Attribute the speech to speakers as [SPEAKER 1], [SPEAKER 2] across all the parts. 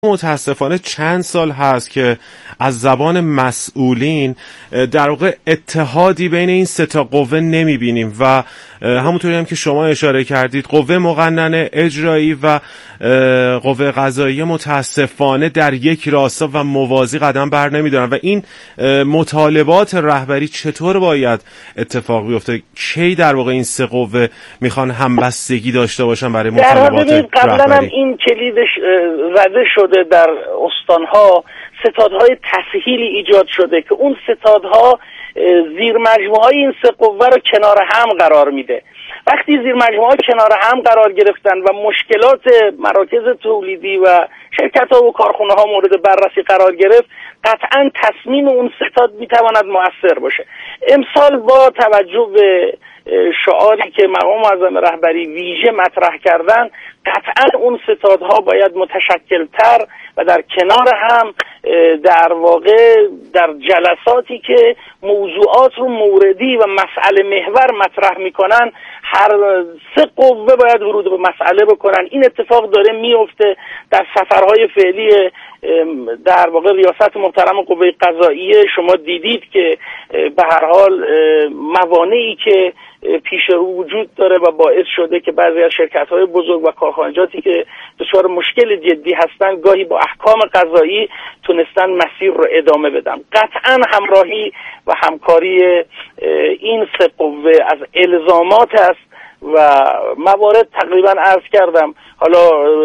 [SPEAKER 1] متاسفانه چند سال هست که از زبان مسئولین در واقع اتحادی بین این سه تا قوه نمیبینیم و همونطوری هم که شما اشاره کردید قوه مقننه، اجرایی و قوه قضاییه متاسفانه در یک راستا و موازی قدم بر نمیدارن و این مطالبات رهبری چطور باید اتفاق بیفته؟ کی در واقع این سه قوه میخوان همبستگی داشته باشن برای مطالبات رهبری؟
[SPEAKER 2] قبلا هم این کلیدش زده شده در استانها، ستادهای تسهیلی ایجاد شده که اون ستادها زیر مجموعهای این سه قوه رو کنار هم قرار میده. وقتی زیر مجموعها کنار هم قرار گرفتن و مشکلات مراکز تولیدی و شرکت‌ها و کارخانه‌ها مورد بررسی قرار گرفت، قطعاً تصمیم اون ستاد میتواند مؤثر باشه. امسال با توجه به شعاری که مقام معظم رهبری ویژه مطرح کردن، قطعاً اون ستادها باید متشکل‌تر و در کنار هم در واقع در جلساتی که موضوعات رو موردی و مسئله محور مطرح میکنن، هر سه قوه باید ورود به مسئله بکنن. این اتفاق داره میفته در سفرهای فعلی در واقع ریاست محترم قوه قضاییه. شما دیدید که به هر حال موانعی که پیش رو وجود داره و باعث شده که بعضی از شرکت‌های بزرگ و کارخانجاتی که دچار مشکل جدی هستن گاهی با احکام قضایی تونستن مسیر رو ادامه بدن. قطعاً همراهی و همکاری این سه قوه از الزامات است و موارد تقریباً عرض کردم. حالا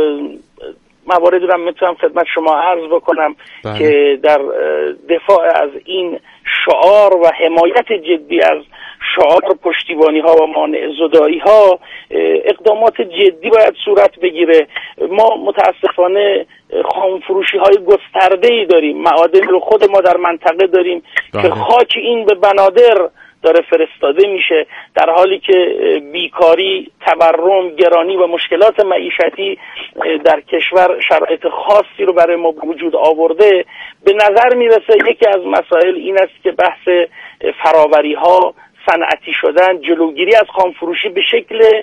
[SPEAKER 2] مواردی رو میتونم خدمت شما عرض بکنم که در دفاع از این شعار و حمایت جدی از شعار پشتیبانی ها و مانع زدایی ها اقدامات جدی باید صورت بگیره. ما متاسفانه خامفروشی های گسترده‌ای داریم، معادن رو خود ما در منطقه داریم که خاک این به بنادر داره فرستاده میشه، در حالی که بیکاری، تورم، گرانی و مشکلات معیشتی در کشور شرایط خاصی رو برای ما وجود آورده. به نظر میرسه یکی از مسائل این است که بحث فراوری ها، صنعتی شدن، جلوگیری از خامفروشی به شکل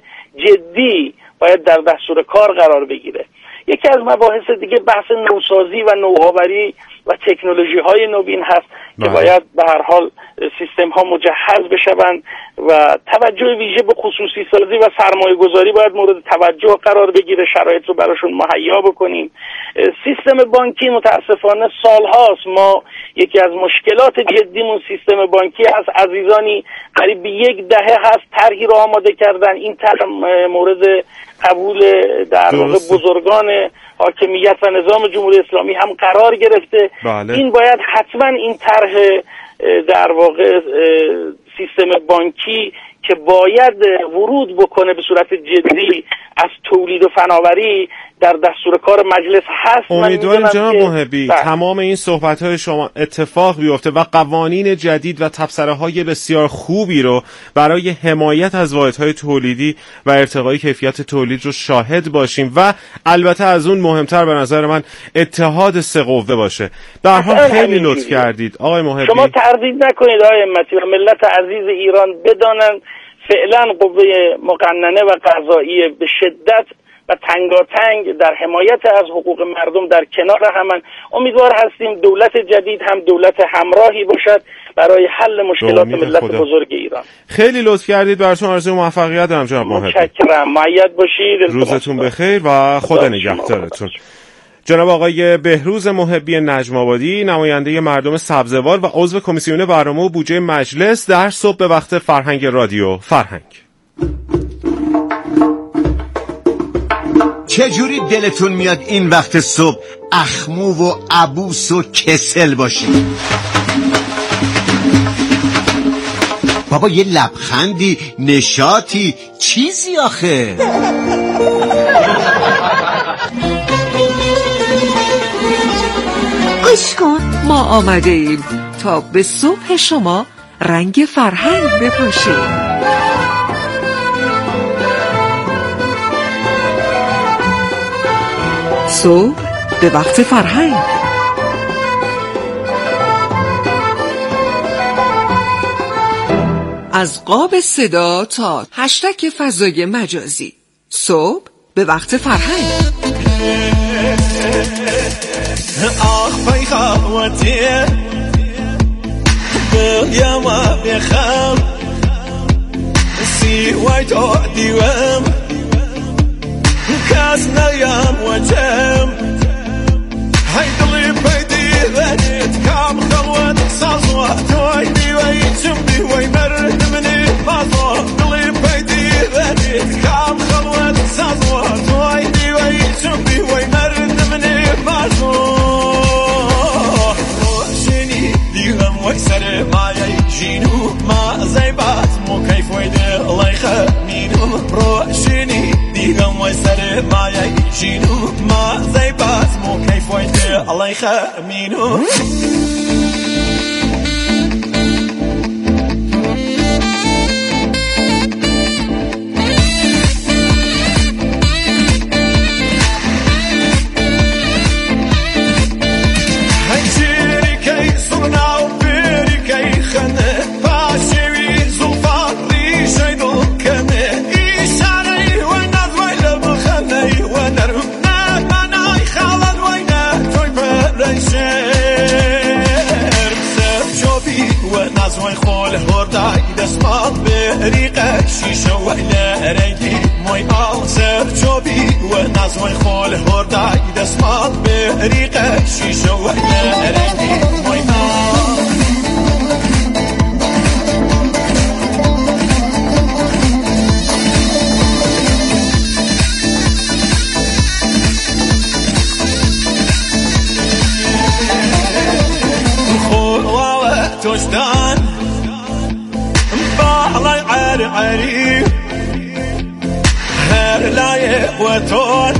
[SPEAKER 2] جدی باید در دستور کار قرار بگیره. یکی از مباحث دیگه بحث نوسازی و نوآوری و تکنولوژی های نوین هست که باید به هر حال سیستم ها مجهز بشوند و توجه ویژه به خصوصی سازی و سرمایه گذاری باید مورد توجه قرار بگیره، شرایط رو براشون مهیا بکنیم. سیستم بانکی متاسفانه سالهاست ما یکی از مشکلات جدیمون سیستم بانکی هست. عزیزانی قریب 10 دهه هست طرحی رو آماده کردن، این طرح مورد قبول در واقع بزرگان حاکمیت و نظام جمهوری اسلامی هم قرار گرفته. این باید حتما این طرح در واقع سیستم بانکی که باید ورود بکنه به صورت جدی از تولید و فناوری در دستور کار مجلس هست.
[SPEAKER 1] امیدواریم جناب محبی تمام این صحبت‌های شما اتفاق بیفته و قوانین جدید و تبصره‌های بسیار خوبی رو برای حمایت از واحدهای تولیدی و ارتقای کیفیت تولید رو شاهد باشیم و البته از اون مهمتر به نظر من اتحاد سه قوه باشه. در حال خیلی لطف کردید آقای محبی.
[SPEAKER 2] شما تردید نکنید آقای همتی و ملت عزیز ایران بدانند فعلا قوه مقننه و قضاییه به شدت و تنگاتنگ در حمایت از حقوق مردم در کنار همان. امیدوار هستیم دولت جدید هم دولت همراهی باشد برای حل مشکلات ملت بزرگ ایران.
[SPEAKER 1] خیلی لطف کردید، براتون آرزوی موفقیت دارم جناب محبی.
[SPEAKER 2] متشکرم، مؤید باشید،
[SPEAKER 1] روزتون بخیر و خدا نگهدارتون. جناب آقای بهروز محبی نجم آبادی، نماینده مردم سبزوار و عضو کمیسیون برنامه و بودجه مجلس، در صبح به وقت فرهنگ رادیو فرهنگ.
[SPEAKER 3] چجوری دلتون میاد این وقت صبح اخمو و عبوس و کسل باشید؟ بابا یه لبخندی، نشاطی، چیزی آخه.
[SPEAKER 4] گوش کن، ما آمده ایم تا به صبح شما رنگ فرهنگ بپاشیم. صبح به وقت فرهنگ. از قاب صدا تا هشتگ فضای مجازی، صبح به وقت فرهنگ.
[SPEAKER 5] آخ پای خواتی بیم و بخم سی وای تو دیوم کس نیم و جم هی دلی پیدی ونید کام خلوت سازوا توی دیوی چم دیوی مرد منی بازوا دلی پیدی ونید کام خلوت سازوا توی دیوی چم دیوی مرد منی بازوا روشنی دیوم وی سر مایه جینو ما زیبات مو کیف ویده الله خمینو روشنی دیوم وی سر مایه جینو ما زیبات مو کیف ویده الله خمینو نازوی خول هردای دستمال به ریقه شیشه و لرنگی موی آل سر چوبی و نازوی خول هردای دستمال به ریقه شیشه و لرنگی موی آل خول واوه توشتان باعلي عري عري هر لاي وتون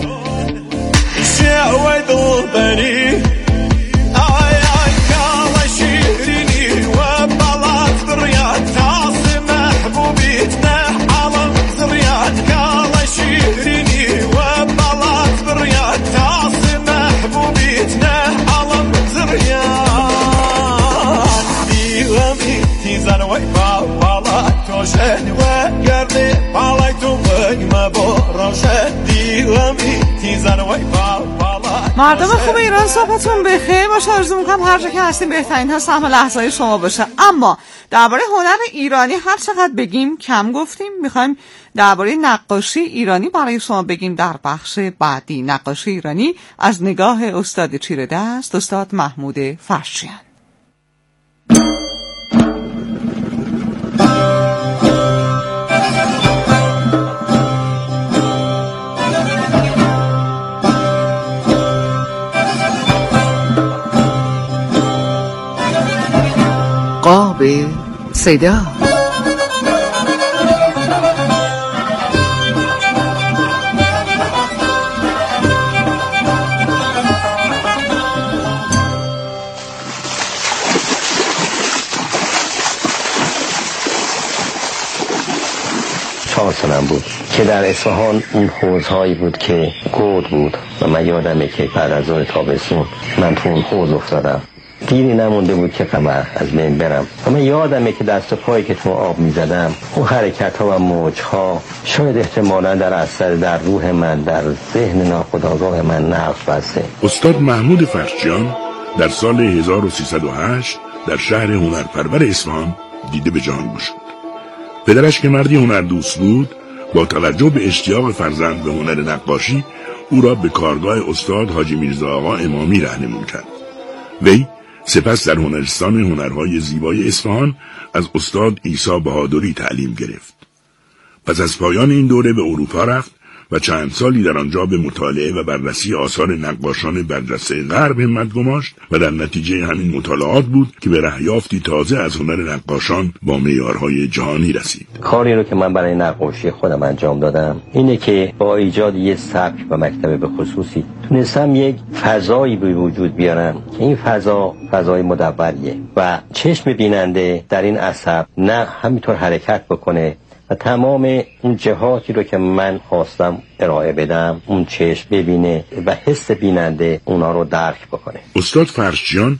[SPEAKER 5] شعوي ضلبني اي اي كالا شيريني وبلات بريات تاصي محبوبيتنا علم زريات كالا شيريني وبلات بريات تاصي محبوبيتنا علم زريات ديوامي تيزانوي توشن و گردی بالای تو بگم با روشن دیومی تیزن و
[SPEAKER 4] مردم خوب ایران صحبتون بخیر باشه. آرزو میکنم هر جا که هستیم بهترین ها سهم لحظه‌های شما باشه. اما درباره هنر ایرانی هر چقدر بگیم کم گفتیم. میخوایم درباره نقاشی ایرانی برای شما بگیم در بخش بعدی. نقاشی ایرانی از نگاه استاد چیره دست، استاد محمود فرشچیان. قاب صدا
[SPEAKER 6] سالم بود که در اصفهان اون حوضهایی بود که گود بود و من یادمه که بعد از ظهر تابستون من تو اون حوض افتادم. دیری نمونده بود که قمر از بین برم و من یادمه که دست و پایی که تو آب میزدم اون حرکت ها و موج ها شاید احتمالا در اثر در روح من در ذهن ناخودآگاه من نقش بسته.
[SPEAKER 7] استاد محمود فرشچیان در سال 1308 در شهر هنرپرور اصفهان دیده به جهان گشود. پدرش که مردی هنردوست بود با توجه به اشتیاق فرزند به هنر نقاشی او را به کارگاه استاد حاجی میرزا آقا امامی راهنمایی کرد. وی سپس در هنرستان هنرهای زیبای اصفهان از استاد عیسی بهادری تعلیم گرفت. پس از پایان این دوره به اروپا رفت و چند سالی در آنجا به مطالعه و بررسی آثار نقاشان برجسته غرب همت گماشت و در نتیجه همین مطالعات بود که به رهیافتی تازه از هنر نقاشان با معیارهای جهانی رسید.
[SPEAKER 6] کاری رو که من برای نقاشی خودم انجام دادم اینه که با ایجاد یک سبک و مکتب به خصوصی تونستم یک فضایی به وجود بیارم که این فضای مدوریه و چشم بیننده در این اثر نه همینطور حرکت بکنه و تمام اون جهاتی رو که من خواستم ارائه بدم اون چشم ببینه و حس بیننده اونا رو درک بکنه.
[SPEAKER 7] استاد فرشچیان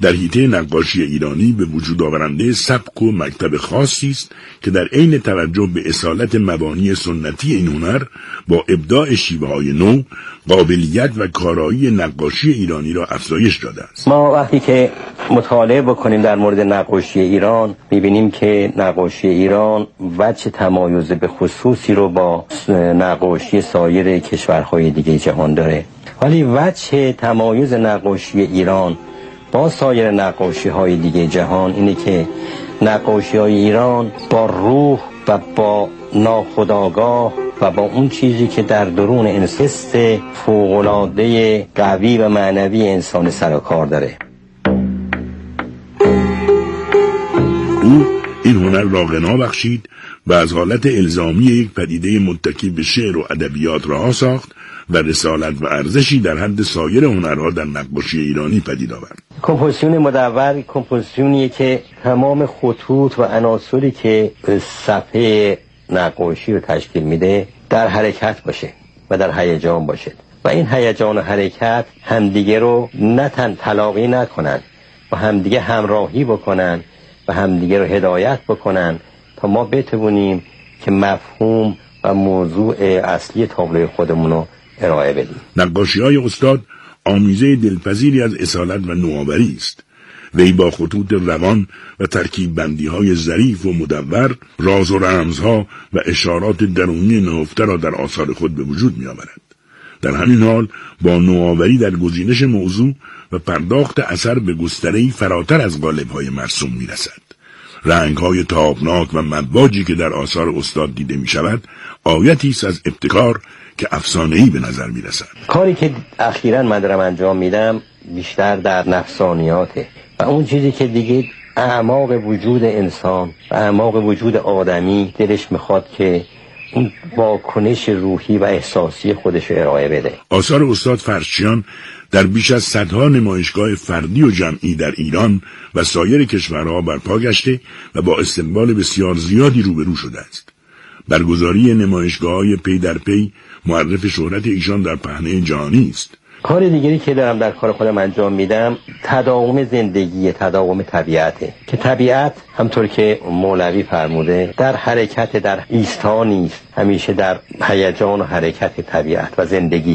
[SPEAKER 7] در حیطه نقاشی ایرانی به وجود آورنده سبک و مکتب خاصی است که در عین توجه به اصالت مبانی سنتی این هنر با ابداع شیوه‌های نو قابلیت و کارایی نقاشی ایرانی را افزایش داده است.
[SPEAKER 6] ما وقتی که مطالعه بکنیم در مورد نقاشی ایران می‌بینیم که نقاشی ایران وجه تمایز به خصوصی رو با نقاشی سایر کشورهای دیگه جهان داره، ولی وجه تمایز نقاشی ایران با سایر نقاشی‌های دیگه جهان اینه که نقاشی‌های ایران با روح و با ناخودآگاه و با اون چیزی که در درون انسان فوق‌العاده قوی و معنوی انسان سر و کار داره.
[SPEAKER 7] او این هنر را غنا بخشید و از حالت الزامی یک پدیده متکی به شعر و ادبیات رها ساخت و رسالت و ارزشی در حد سایر هنرها در نقاشی ایرانی پدید آورد.
[SPEAKER 6] کمپوزیسیون مدور کمپوزیسیونیه که تمام خطوط و عناصری که صفحه نقاشی رو تشکیل میده در حرکت باشه و در هیجان باشه و این هیجان و حرکت همدیگه رو نه تن تلاقی نکنن و همدیگه همراهی بکنن و همدیگه رو هدایت بکنن تا ما بتونیم که مفهوم و موضوع اصلی تابلوی خودمون رو ارائه بدیم.
[SPEAKER 7] نقاشی‌های استاد آمیزه دلپذیری از اصالت و نوآوری است. وی با خطوط روان و ترکیب بندی‌های ظریف و مدور راز و رمزها و اشارات درونی نهفته را در آثار خود به وجود می‌آورد. در همین حال با نوآوری در گزینش موضوع و پرداخت اثر به گستره‌ای فراتر از قالب‌های مرسوم می‌رسد. رنگ‌های تابناک و مواجی که در آثار استاد دیده می‌شود آیتی است از ابتکار که افسانه‌ای به نظر می‌رسد.
[SPEAKER 6] کاری که اخیراً من دارم انجام میدم بیشتر در نفسانیاته و اون چیزی که دیگه اعماق وجود انسان و اعماق وجود آدمی دلش میخواد که اون واکنش روحی و احساسی خودش رو ارائه بده.
[SPEAKER 7] آثار استاد فرشچیان در بیش از صدها نمایشگاه فردی و جمعی در ایران و سایر کشورها برپا گشته و با استقبال بسیار زیادی روبرو شده است. برگزاری نمایشگاه‌های پی در پی معرف شهرت ایشان در پهنه جهانی است.
[SPEAKER 6] کار دیگری که دارم در کار خودم انجام میدم تداوم زندگی، تداوم طبیعته که طبیعت همطور که مولوی فرموده در حرکت، در ایستا نیست، همیشه در هیجان و حرکت طبیعت و زندگی.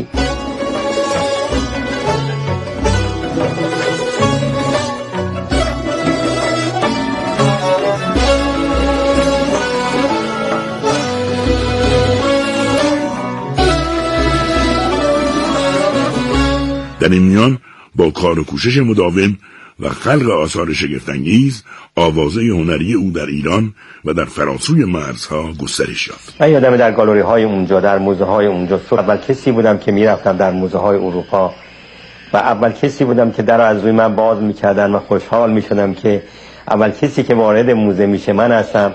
[SPEAKER 7] در این میان با کار و کوشش مداوم و خلق آثار شگفت‌انگیز آوازه هنری او در ایران و در فراسوی مرزها گسترش یافت.
[SPEAKER 6] من یادم در گالری های اونجا، در موزه های اونجا اول کسی بودم که میرفتم در موزه های اروپا و اول کسی بودم که در از روی من باز میکردن و خوشحال میشدم که اول کسی که وارد موزه میشه من هستم.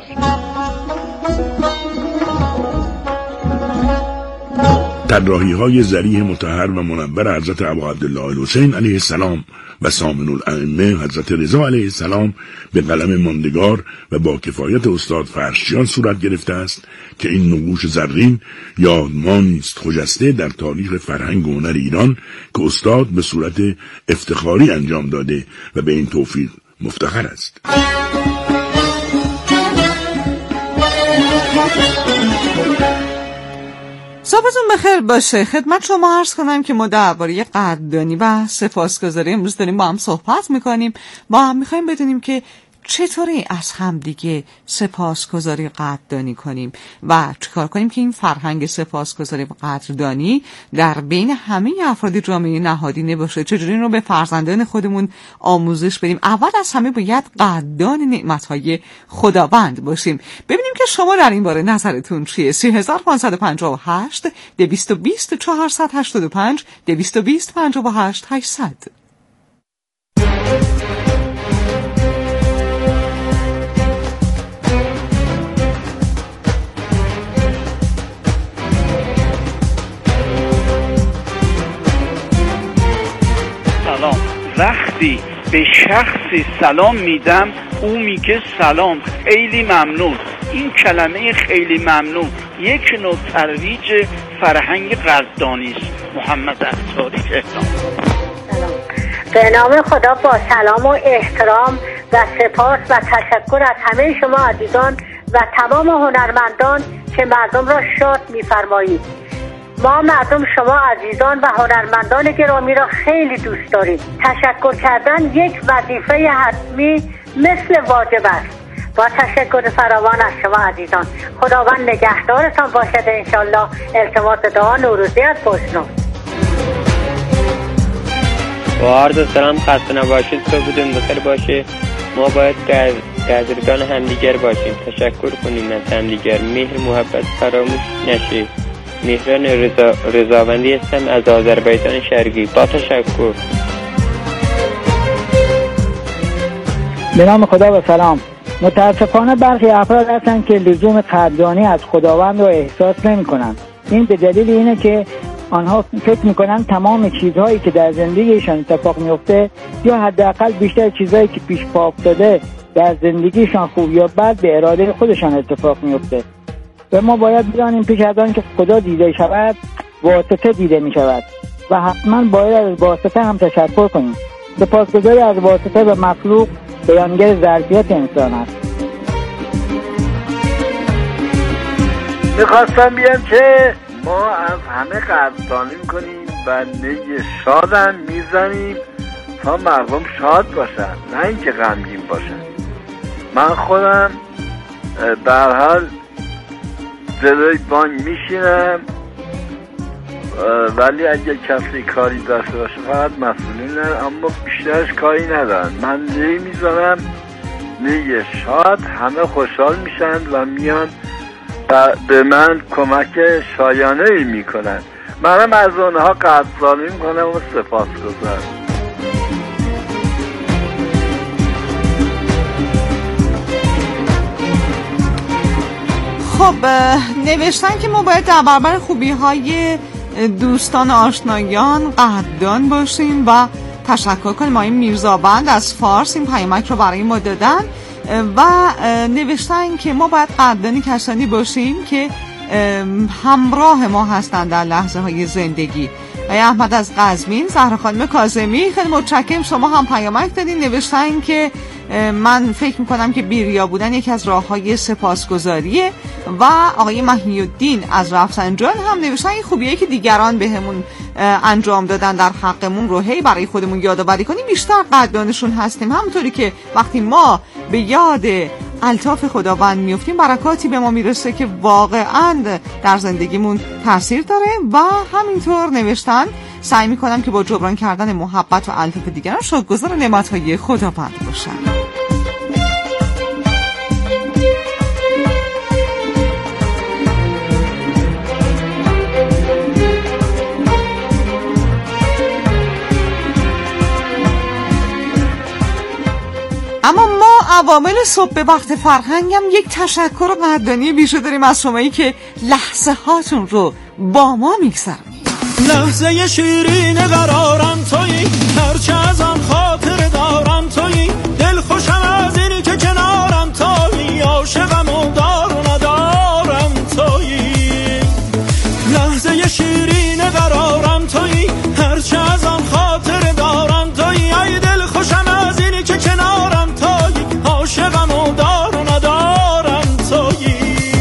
[SPEAKER 7] طراحی‌های ذریح مطهر و منور حضرت ابا عبدالله الحسین علیه السلام و سامن الائمه حضرت رضا علیه السلام به قلم ماندگار و با کفایت استاد فرشچیان صورت گرفته است که این نقوش زرین یادمانی است خجسته در تاریخ فرهنگ و هنر ایران که استاد به صورت افتخاری انجام داده و به این توفیق مفتخر است.
[SPEAKER 4] صبحتون بخیر باشه. خدمت شما عرض کنم که ما درباره قدردانی و سپاسگزاری امروز داریم با هم صحبت میکنیم. با هم میخوایم بدونیم که چطوری از هم دیگه سپاسگزاری قدردانی کنیم و چیکار کنیم که این فرهنگ سپاسگزاری و قدردانی در بین همه افراد جامعه نهادینه باشه. چجوری این رو به فرزندان خودمون آموزش بدیم. اول از همه باید قدردان نعمت‌های خداوند باشیم. ببینیم که شما در این باره نظرتون چیه. 3558 220 485 220 58 800.
[SPEAKER 2] وقتی به شخصی سلام میدم او میگه سلام، خیلی ممنون. این کلمه خیلی ممنون یک نوع ترویج فرهنگ قدردانی است. محمد عطاری تهران.
[SPEAKER 8] به نام خدا با سلام و احترام و سپاس و تشکر از همه شما عزیزان و تمام هنرمندان که مردم را شاد می‌فرمایید. ما مردم شما عزیزان و هنرمندان گرامی را خیلی دوست داریم. تشکر کردن یک وظیفه حتمی مثل واجب است. با تشکر فراوان از شما عزیزان. خداوند نگهدارتان باشد انشالله. التماس دعا نوروزی از بوشنو.
[SPEAKER 9] با عرض سلام، خسته نباشید، صبحتون بخیر باشه. ما باید قدردان همدیگر باشیم، تشکر کنیم از همدیگر، مهر محبت فراموش نشه. مهران رضاوندی هستم از آذربایجان شرقی. با تشکر.
[SPEAKER 10] به نام خدا و سلام. متاسفانه برخی افراد هستند که لزوم قدردانی از خداوند رو احساس نمی کنند. این به دلیل اینه که آنها فکر میکنن تمام چیزهایی که در زندگیشان اتفاق میفته یا حداقل بیشتر چیزهایی که پیش پا افتاده در زندگیشان خوب یا بد به اراده خودشان اتفاق میفته. و ما باید بدانیم پیش از آن که خدا دیده شود واسطه دیده می شود و حتما باید از واسطه هم تشکر کنیم. سپاسگزاری از واسطه و مخلوق بیانگر ظرفیت انسان است.
[SPEAKER 11] میخواستم بگم که ما از همه قدردانی میکنیم و نی شادم میزنیم تا مردم شاد باشن، نه اینکه غمگین باشن. من خودم به هر حال جلوی بانک میشینم، ولی اگه کسی کاری داشته باشه فقط مسئولینه، اما بیشترش کاری ندارن. من نی میزنم، نی شاد، همه خوشحال میشن و میان به من کمک شایانه ای میکنن. منم از اونها قدردانی میکنم و سپاسگزارم.
[SPEAKER 4] خب نوشتن که ما باید در برابر خوبی های دوستان آشنایان قدردان باشیم و تشکر کنیم. آقای میرزابند از فارس این پیامک رو برای ما دادن و نوشتن که ما باید قدردانی کسانی باشیم که همراه ما هستند در لحظه های زندگی. آقای احمد از قزوین، زهرا خانم کاظمی، خیلی متشکرم شما هم پیامک دادین. نوشتن که من فکر میکنم که بیریا بودن یکی از راه‌های سپاسگزاریه و آقای محی‌الدین از رفسنجان هم نوشتن این خوبیه که دیگران بهمون انجام دادن در حقمون رو هی برای خودمون یادآوری کنیم، بیشتر قدردانشون هستیم. همونطوری که وقتی ما به یاد الطاف خداوند میفتیم برکاتی به ما میرسه که واقعا در زندگیمون تاثیر داره. و همینطور نوشتن سعی میکنم که با جبران کردن محبت و الطاف دیگران شکرگزار نعمت‌های خداوند باشم. اما ما عوامل صبح به وقت فرهنگ هم یک تشکر و قدردانی ویژه داریم از شمایی که لحظه هاتون رو با ما میگذرونید.
[SPEAKER 5] لحظه شیرین قرارم تویی، هرچه ازم خاطر دارم تویی، دل خوشم از اینی که کنارم تویی، عاشقم و دار و ندارم تویی. لحظه شیرین قرارم تویی، هرچه ازم خاطر دارم تویی، ای دل خوشم از اینی که کنارم تویی، عاشقم و دار و ندارم تویی.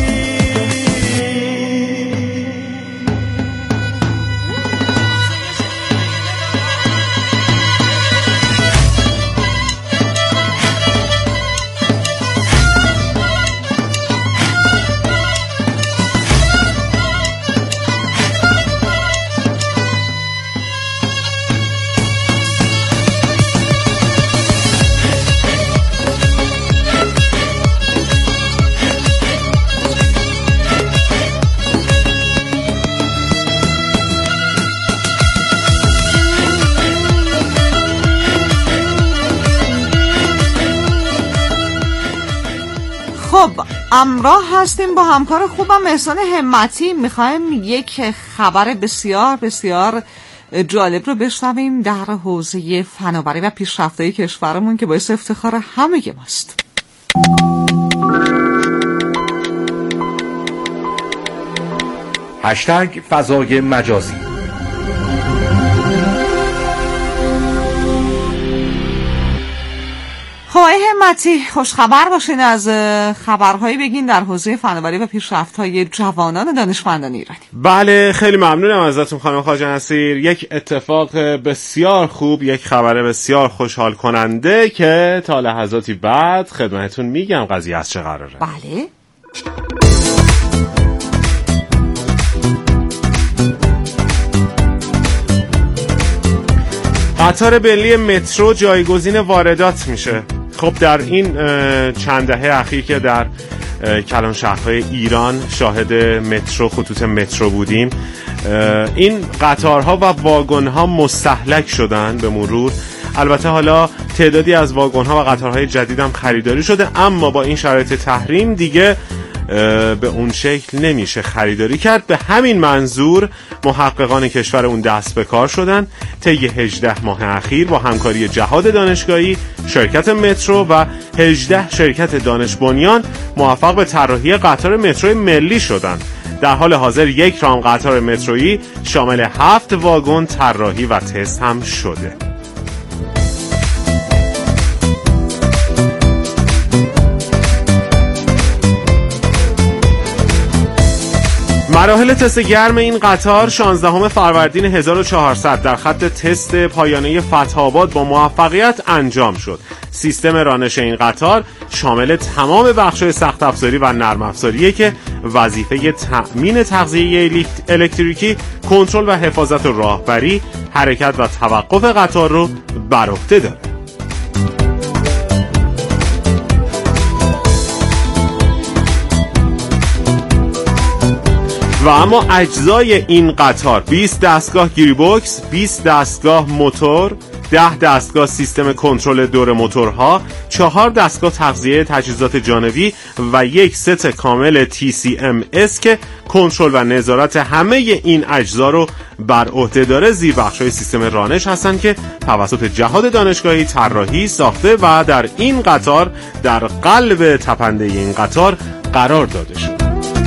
[SPEAKER 4] خب همراه هستیم با همکار خوبم احسان همتی. میخوایم یک خبر بسیار بسیار جالب رو بشنویم در حوزه فناوری و پیشرفت‌های کشورمون که باعث افتخار همه ماست.
[SPEAKER 12] هشتگ فضای مجازی.
[SPEAKER 4] آقای همتی، خوشخبر باشین، از خبرهایی بگین در حوزه فناوری و پیشرفت‌های جوانان دانشمندان ایرانی.
[SPEAKER 1] بله خیلی ممنونم ازتون خانم خواجه نصیر. یک اتفاق بسیار خوب، یک خبر بسیار خوشحال کننده که تا لحظاتی بعد خدمتتون میگم قضیه از چه قراره.
[SPEAKER 4] بله.
[SPEAKER 1] قطار ملی مترو جایگزین واردات میشه. خب در این چند دهه اخیر که در کلان شهرهای ایران شاهد مترو، خطوط مترو بودیم، این قطارها و واگن‌ها مستهلک شدن به مرور. البته حالا تعدادی از واگن‌ها و قطارهای جدید هم خریداری شده، اما با این شرایط تحریم دیگه به اون شکل نمیشه خریداری کرد. به همین منظور محققان کشور اون دست به کار شدن. طی 18 ماه اخیر با همکاری جهاد دانشگاهی، شرکت مترو و 18 شرکت دانش بنیان موفق به طراحی قطار مترو ملی شدن. در حال حاضر یک رام قطار مترویی شامل 7 واگن طراحی و تست هم شده. مراحل تست گرم این قطار 16 فروردین 1400 در خط تست پایانه فتح‌آباد با موفقیت انجام شد. سیستم رانش این قطار شامل تمام بخش‌های سخت افزاری و نرم افزاریه که وظیفه تأمین تغذیه الکتریکی، کنترل و حفاظت و راهبری، حرکت و توقف قطار رو بر عهده داره. و اما اجزای این قطار 20 دستگاه گیری بوکس، 20 دستگاه موتور، 10 دستگاه سیستم کنترل دور موتورها، 4 دستگاه تغذیه تجهیزات جانبی و یک ست کامل TCMS که کنترل و نظارت همه این اجزا رو بر عهده داره. زیربخش‌های سیستم رانش هستن که توسط جهاد دانشگاهی طراحی ساخته و در این قطار در قلب تپنده این قطار قرار داده شد.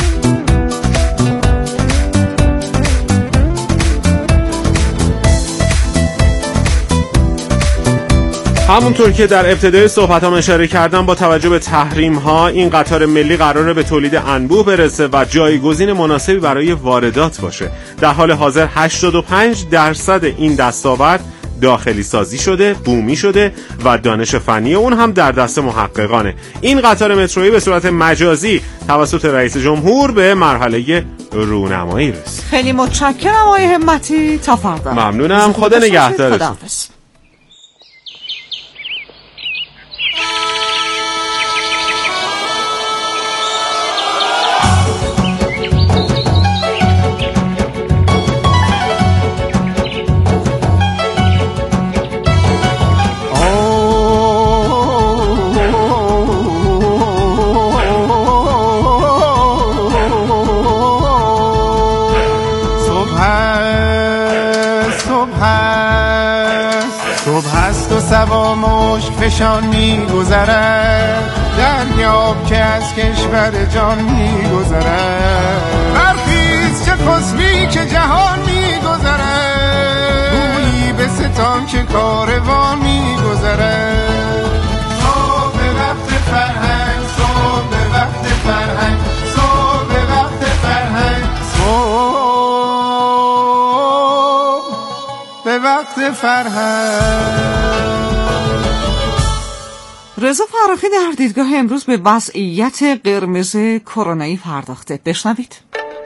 [SPEAKER 1] همونطور که در ابتدای صحبتام اشاره کردم، با توجه به تحریم ها این قطار ملی قراره به تولید انبوه برسه و جایگزین مناسبی برای واردات باشه. در حال حاضر 85% این دستاورد داخلی سازی شده، بومی شده و دانش فنی اون هم در دست محققانه. این قطار مترویی به صورت مجازی توسط رئیس جمهور به مرحله رونمایی رسید.
[SPEAKER 4] خیلی متشکرم آقای همتی، تا فردا.
[SPEAKER 1] ممنونم، خدا نگهدارتون.
[SPEAKER 12] سوا مشک فشان می گذرد، دریاب که از کشور جان می گذرد. برخیز چه خسبی که جهان می گذرد، گویی به ستان که کاروان می گذرد. صبح وقت فرهنگ، صبح وقت فرهنگ، صبح وقت فرهنگ، صبح وقت فرهنگ.
[SPEAKER 4] رضا فراخی در دیدگاه امروز به وضعیت قرمز کرونایی پرداخته. بشنوید.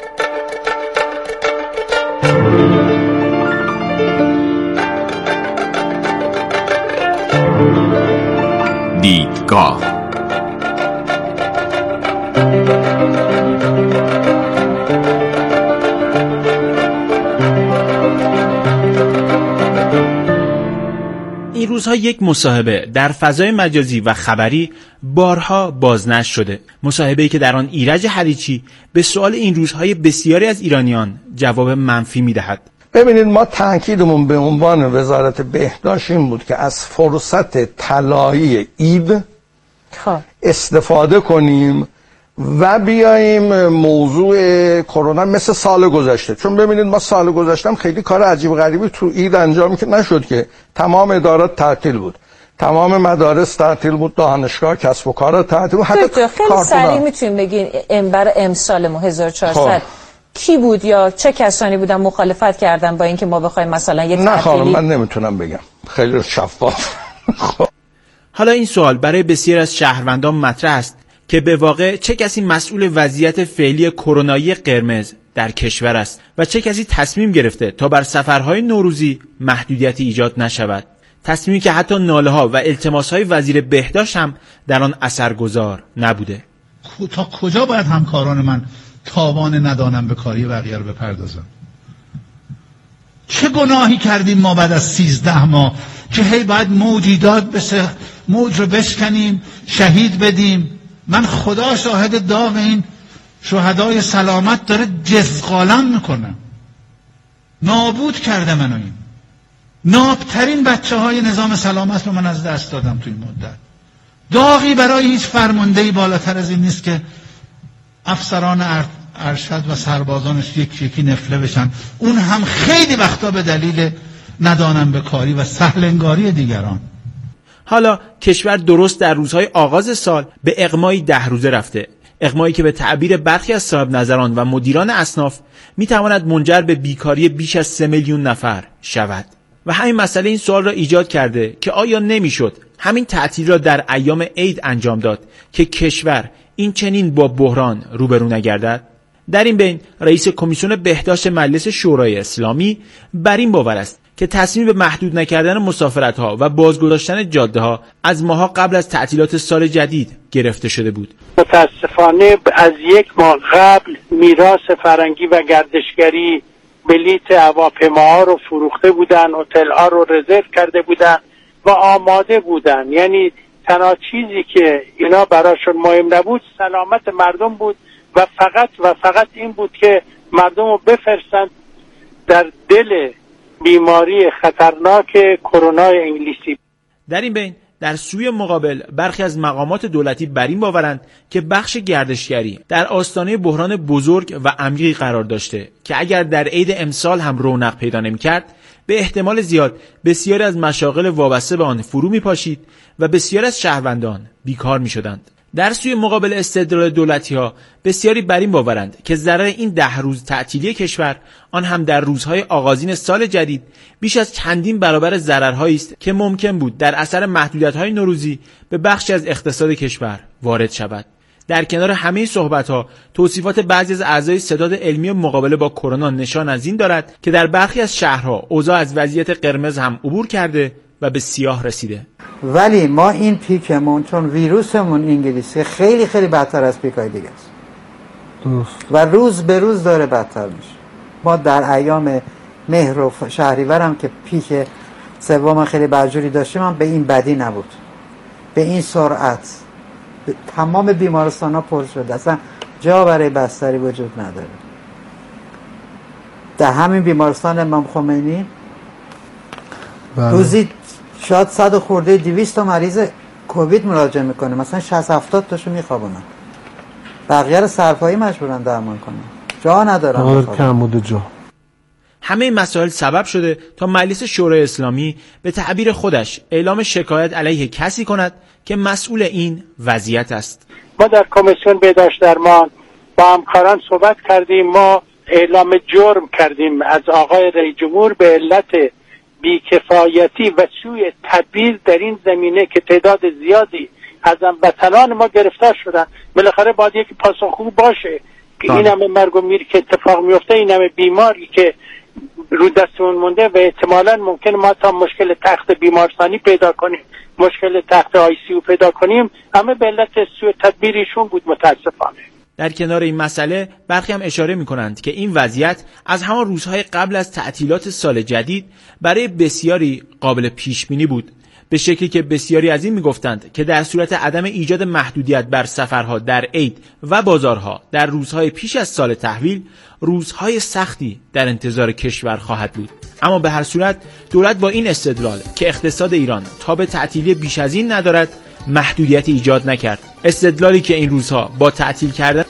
[SPEAKER 13] دیدگاه این روزها یک مصاحبه در فضای مجازی و خبری بارها بازنشر شده. مصاحبه‌ای که در آن ایرج حریچی به سوال این روزهای بسیاری از ایرانیان جواب منفی می‌دهد.
[SPEAKER 14] ببینید، ما تاکیدمون به عنوان وزارت بهداشت این بود که از فرصت طلایی عید استفاده کنیم و بیاییم موضوع کرونا مثل سال گذشته، چون ببینید ما سال گذشته خیلی کار عجیب غریبی تو عید انجام که نشد که تمام ادارات تعطیل بود. تمام مدارس تعطیل بود، دانشگاه، کسب و کار تعطیل بود، حتی
[SPEAKER 15] خیلی سریع میتونیم بگین برای امسال ما 1400 کی بود یا چه کسانی بودن مخالفت کردن با اینکه ما بخوایم مثلا یه تعطیلی؟
[SPEAKER 14] نه خانم من نمیتونم بگم، خیلی شفاف.
[SPEAKER 13] حالا این سوال برای بسیار از شهروندان مطرح است که به واقع چه کسی مسئول وضعیت فعلی کرونایی قرمز در کشور است و چه کسی تصمیم گرفته تا بر سفرهای نوروزی محدودیتی ایجاد نشود، تصمیمی که حتی ناله‌ها و التماس‌های وزیر بهداشت هم در آن اثرگذار نبوده.
[SPEAKER 16] تا کجا باید همکاران من تاوان ندانم به کاری بقیه رو بپردازم؟ چه گناهی کردیم ما بعد از 13 ماه که هی باید موجودات بشه، موج رو بشکنیم، شهید بدیم؟ من خدا شاهد داغ این شهدای سلامت داره جزقالم میکنه. نابود کرده منو این. نابترین بچه های نظام سلامت رو من از دست دادم توی مدت. داغی برای هیچ فرماندهی بالاتر از این نیست که افسران ارشد و سربازانش یکی نفله بشن، اون هم خیلی وقتا به دلیل ندانم به کاری و سهلنگاری دیگران.
[SPEAKER 13] حالا کشور درست در روزهای آغاز سال به اغمای 10 روزه رفته، اغمایی که به تعبیر برخی از صاحب نظران و مدیران اصناف میتواند منجر به بیکاری بیش از 3 میلیون نفر شود و همین مسئله این سوال را ایجاد کرده که آیا نمیشد همین تعطیل را در ایام عید انجام داد که کشور این چنین با بحران روبرو نگردد؟ در این بین رئیس کمیسیون بهداشت مجلس شورای اسلامی بر این باور است که تصمیم به محدود نکردن مسافرت‌ها و بازگذاشتن جاده‌ها از ماه‌ها قبل از تعطیلات سال جدید گرفته شده بود.
[SPEAKER 17] متاسفانه از 1 ماه قبل میراث فرنگی و گردشگری بلیت هواپیماها رو فروخته بودن، هتل‌ها رو رزرو کرده بودن و آماده بودن. یعنی تنها چیزی که اینا براشون مهم نبود سلامت مردم بود و فقط این بود که مردم رو بفرستند در دل بیماری خطرناک کرونا انگلیسی.
[SPEAKER 13] در این بین در سوی مقابل برخی از مقامات دولتی بر این باورند که بخش گردشگری در آستانه بحران بزرگ و عمیقی قرار داشته که اگر در عید امسال هم رونق پیدا نمی‌کرد به احتمال زیاد بسیاری از مشاغل وابسته به آن فرو می‌پاشید و بسیاری از شهروندان بیکار می‌شدند. در سوی مقابل استدلال دولتی‌ها بسیاری بر این باورند که ضرر این 10 روز تعطیلی کشور، آن هم در روزهای آغازین سال جدید، بیش از چندین برابر ضررهایی است که ممکن بود در اثر محدودیت‌های نوروزی به بخشی از اقتصاد کشور وارد شود. در کنار همه صحبت‌ها توصیفات بعضی از اعضای ستاد علمی مقابله با کرونا نشان از این دارد که در برخی از شهرها اوضاع از وضعیت قرمز هم عبور کرده و به سیاه رسیده.
[SPEAKER 18] ولی ما این پیکمون چون ویروسمون انگلیسی خیلی خیلی بدتر از پیکای دیگه است و روز به روز داره بدتر میشه. ما در ایام مهر و شهریور هم که پیک سوم خیلی بدجوری داشتیم هم به این بدی نبود، به این سرعت. تمام بیمارستان ها پر شده، اصلا جا برای بستری وجود نداره. در همین بیمارستان امام خمینی روزی شاید 100 خورده 200 تا مریض کووید مراجعه میکنه، مثلا 60-70 تاشو میخوابونن، بقیه رو سرپایی مجبورن درمان کنن، جا ندارن.
[SPEAKER 1] کم بوده جا.
[SPEAKER 13] همه این مسائل سبب شده تا مجلس شورای اسلامی به تعبیر خودش اعلام شکایت علیه کسی کند که مسئول این وضعیت است.
[SPEAKER 17] ما در کمیسیون بهداشت درمان با همکاران صحبت کردیم، ما اعلام جرم کردیم از آقای رئیس جمهور به علت بیکفایتی و سوء تدبیر در این زمینه که تعداد زیادی از هموطنان ما گرفتار شدن. بالاخره باید یک پاسخگو باشه که این همه مرگ و میر که اتفاق میفته، این همه بیماری که رو دستمون مونده و احتمالاً ممکن ما تا مشکل تخت بیمارستانی پیدا کنیم، مشکل تخت ICU پیدا کنیم، همه به علت سوء تدبیرشون بود متاسفانه.
[SPEAKER 13] در کنار این مسئله برخی هم اشاره می‌کنند که این وضعیت از همان روزهای قبل از تعطیلات سال جدید برای بسیاری قابل پیش‌بینی بود، به شکلی که بسیاری از این می‌گفتند که در صورت عدم ایجاد محدودیت بر سفرها در عید و بازارها در روزهای پیش از سال تحویل، روزهای سختی در انتظار کشور خواهد بود. اما به هر صورت دولت با این استدلال که اقتصاد ایران تاب تعطیلی بیش از این ندارد محدودیت ایجاد نکرد، استدلالی که این روزها با تعطیل کردن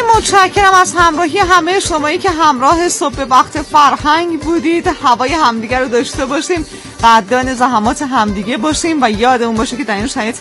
[SPEAKER 4] متشکرم از همراهی همه شمایی که همراه صبح وقت فرهنگ بودید. هوای همدیگه رو داشته باشیم، قدردان زحمات همدیگه باشیم و یادمون باشه که در این شرایط